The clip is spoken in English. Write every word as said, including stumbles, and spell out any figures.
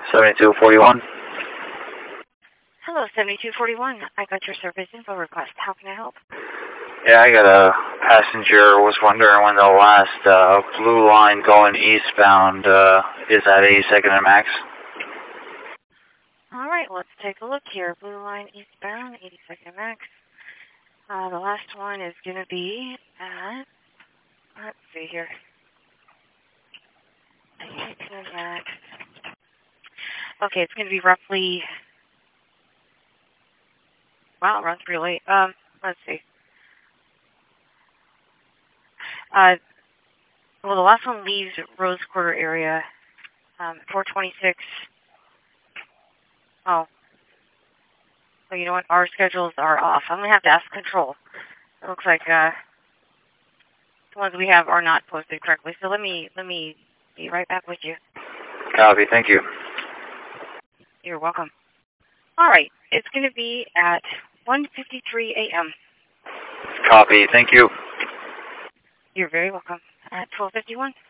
seventy-two forty-one. Hello, seventy-two forty-one. I got your service info request. How can I help? Yeah, I got a passenger. Was wondering when the last uh, blue line going eastbound uh, is at eighty-second and Max. All right, let's take a look here. Blue line eastbound, eighty-second Max. Uh, the last one is going to be at, let's see here. eighty-second Max. Okay, it's going to be roughly, wow, it runs pretty late. Um, let's see. Uh, well, the last one leaves Rose Quarter area, um, four twenty-six. Oh. Well, you know what? Our schedules are off. I'm going to have to ask control. It looks like uh, the ones we have are not posted correctly. So let me let me be right back with you. Copy. Thank you. You're welcome. All right. It's going to be at one fifty-three a m Copy. Thank you. You're very welcome. At twelve fifty-one.